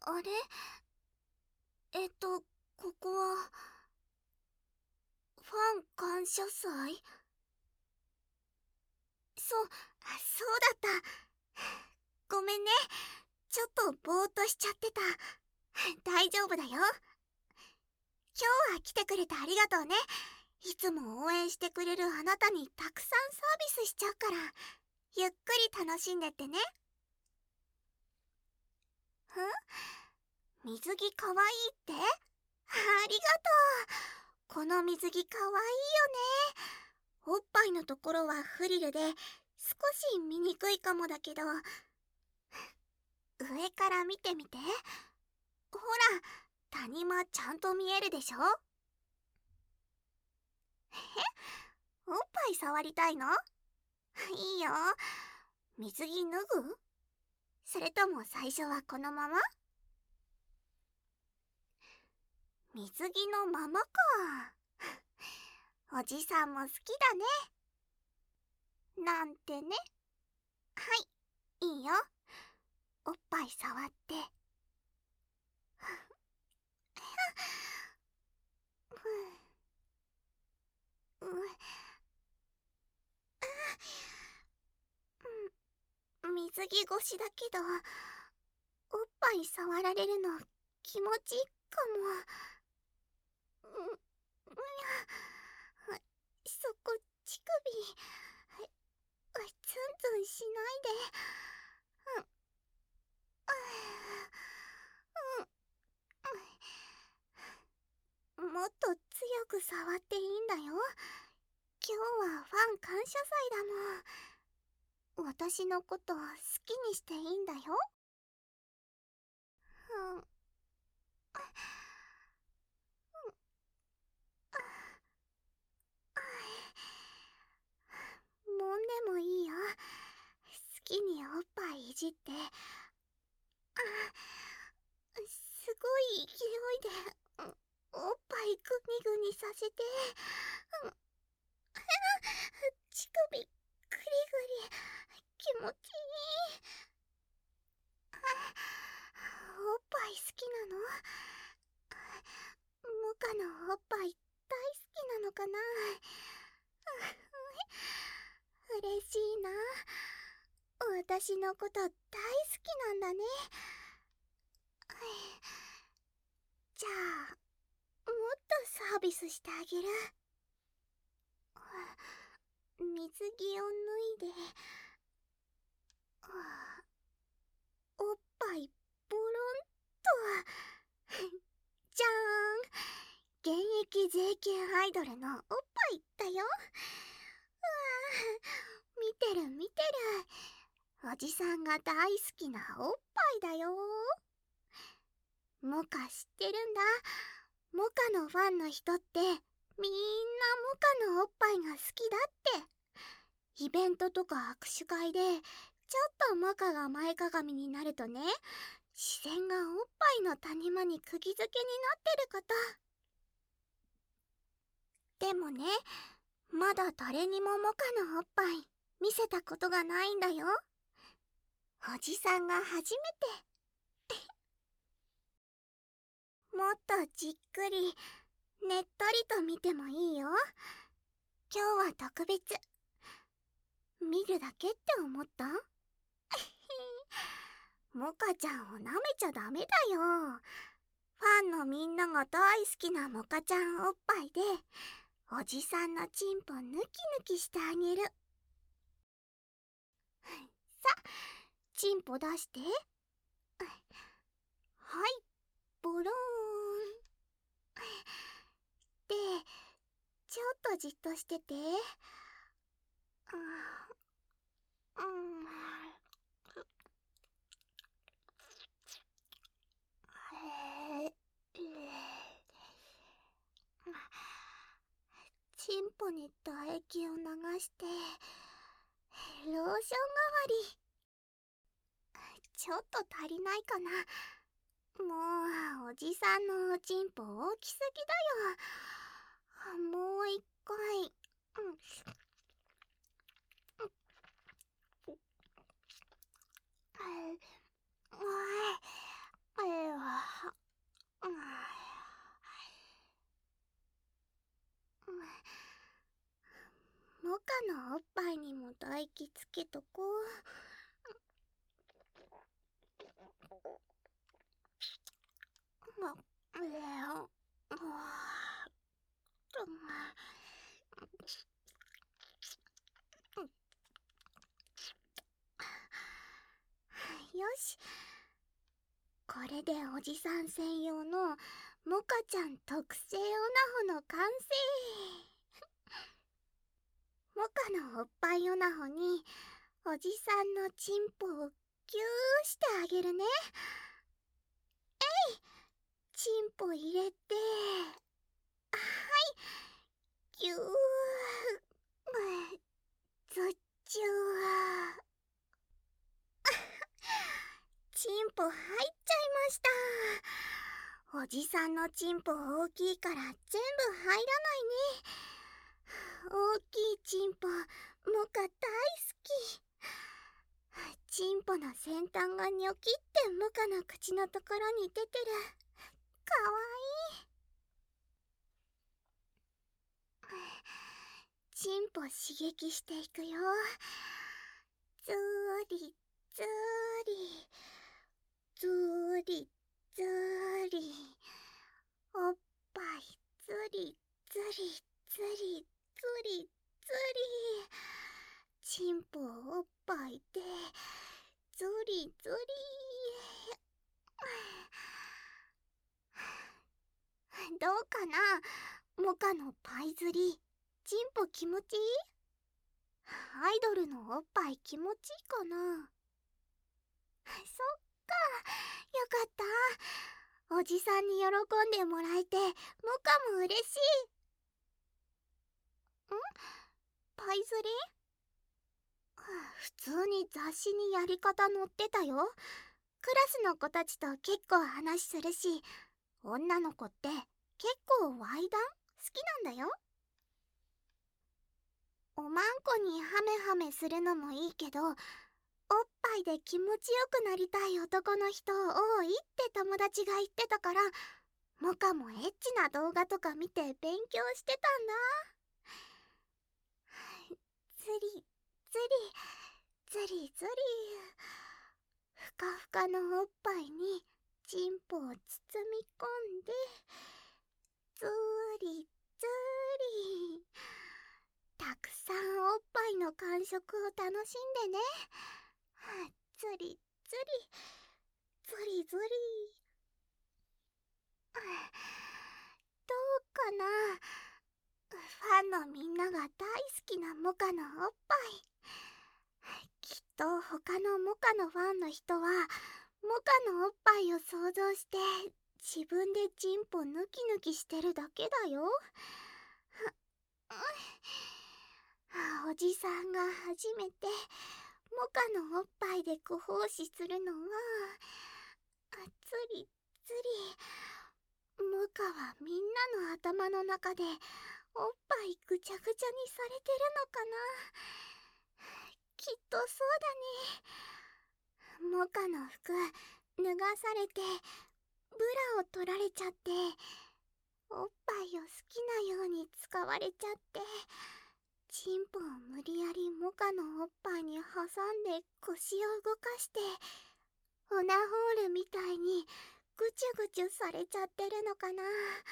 あれ、ここは、ファン感謝祭？そうだった。ごめんね。ちょっとぼーっとしちゃってた。大丈夫だよ。今日は来てくれてありがとうね。いつも応援してくれるあなたにたくさんサービスしちゃうから、ゆっくり楽しんでってね。水着かわいいって？ありがとう。この水着かわいいよね。おっぱいのところはフリルで少し見にくいかもだけど、上から見てみて。ほら、谷間ちゃんと見えるでしょ？おっぱい触りたいの？いいよ。水着脱ぐ？それとも最初はこのまま？水着のままか。おじさんも好きだね。なんてね。はい、いいよ。おっぱい触って。うん、水着越しだけど、おっぱい触られるの気持ちいいかも。そこ乳首、ツンツンしないで。もっと強く触っていいんだよ。今日はファン感謝祭だもん。私のこと好きにしていいんだよ。うん。揉んでもいいよ。好きにおっぱいいじって。すごい勢いで、おっぱいグニグニさせて。乳首グリグリ気持ちいい。おっぱい好きなの？モカのおっぱい大好きなのかな？嬉しいな。私のこと大好きなんだね。じゃあ、もっとサービスしてあげる。水着を脱いで、おっぱいボロンと。じゃーん、現役 JK アイドルのおっぱいだよ。見てる見てる。おじさんが大好きなおっぱいだよ。モカ知ってるんだ。モカのファンの人ってみんなモカのおっぱいが好きだって。イベントとか握手会でちょっとモカが前かがみになるとね、視線がおっぱいの谷間に釘付けになってること。でもね、まだ誰にもモカのおっぱい見せたことがないんだよ。おじさんが初めて。もっとじっくりねっとりと見てもいいよ。今日は特別。見るだけって思った？モカちゃんを舐めちゃダメだよ。ファンのみんなが大好きなモカちゃんおっぱいで、おじさんのチンポヌキヌキしてあげる。さ、チンポ出して。はい、ボローン。で、ちょっとじっとしてて。うん。チンポに唾液を流して、ローション代わり。ちょっと足りないかな。もう、おじさんのおちんぽ大きすぎだよ。もう一回。おい、 液つけとこう。よし、これでおじさん専用のモカちゃん特製オナホの完成。モカのおっぱいオナホにおじさんのチンポをギューしてあげるね。チンポ入れて、はい、ギュー、ずっちゅー。チンポ入っちゃいました。おじさんのチンポ大きいから全部入らないね。大きいチンポ、モカ大好き。チンポの先端がニョキってモカの口のところに出てる。かわいい。チンポ刺激していくよ。ずーりずーりずーりずーり、おっぱいずりずりずりずりずり、チンポおっぱいでずりずり。どうかな、モカのパイ釣り。チンポ気持ちいい？アイドルのおっぱい気持ちいいかな。そっか、よかった。おじさんに喜んでもらえてモカも嬉しい。パイ釣り？普通に雑誌にやり方載ってたよ。クラスの子たちと結構話するし、女の子って結構ワイダン好きなんだよ。おまんこにハメハメするのもいいけど、おっぱいで気持ちよくなりたい男の人多いって友達が言ってたから、モカもエッチな動画とか見て勉強してたんだ。ずりずりずりずり、ふかふかのおっぱいにチンポを包み込んで、ずりずり、たくさんおっぱいの感触を楽しんでね。ずりずりずりずり。どうかな、ファンのみんなが大好きなモカのおっぱい。きっと他のモカのファンの人はモカのおっぱいを想像して自分でチンポヌキヌキしてるだけだよ。おじさんが初めてモカのおっぱいでご奉仕するのは、つりつり、モカはみんなの頭の中でおっぱいぐちゃぐちゃにされてるのかな。きっとそうだね。モカの服脱がされてブラを取られちゃって、おっぱいを好きなように使われちゃって、チンポを無理やりモカのおっぱいに挟んで腰を動かして、オナホールみたいにぐちゅぐちゅされちゃってるのかな。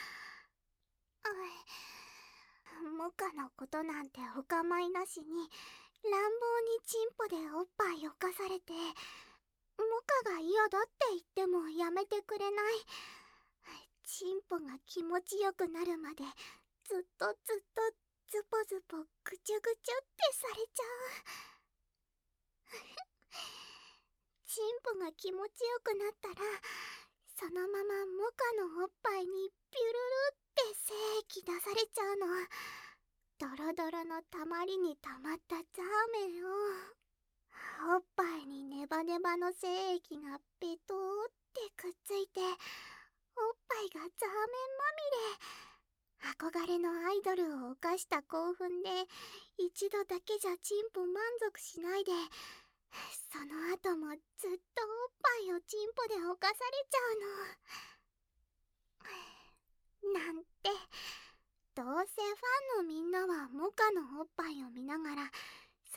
モカのことなんてお構いなしに乱暴にチンポでおっぱいをかされて、モカが嫌だって言ってもやめてくれない。チンポが気持ちよくなるまでずっとずっとズポズポぐちゅぐちゅってされちゃう。チンポが気持ちよくなったら、そのままモカのおっぱいにピュルルって精液出されちゃうの。ドロドロのたまりにたまったザーメンを、おっぱいにネバネバの精液がペトーってくっついて、おっぱいがザーメンまみれ。憧れのアイドルを犯した興奮で一度だけじゃチンポ満足しないで、その後もずっとおっぱいをチンポで犯されちゃうの。なんて、どうせファンのみんなはモカのおっぱいを見ながら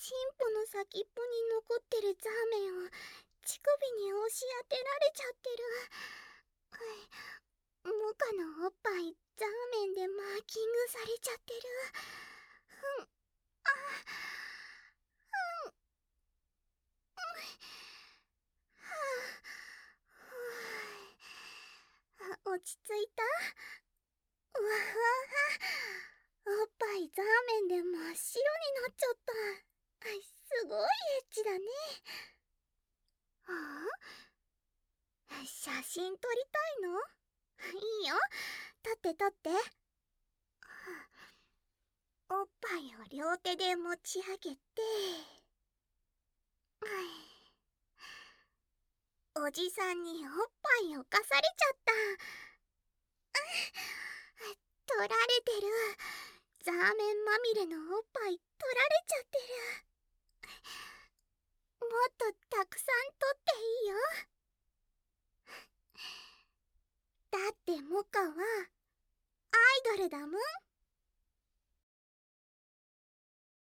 チンポの先っぽに残ってるザーメンを乳首に押し当てられちゃってる。モカのおっぱいザーメンでマーキングされちゃってる。ふん、あ、ふん、はあ、落ち着いた？うわわ、おっぱいザーメンで真っ白になっちゃった。すごいエッチだね。はあ、写真撮りたいの？いいよ、撮って撮って。おっぱいを両手で持ち上げて、おじさんにおっぱいをかされちゃった。取られてる。ザーメンまみれのおっぱい取られちゃってる。もっとたくさん取っていいよ。だってモカはアイドルだもん。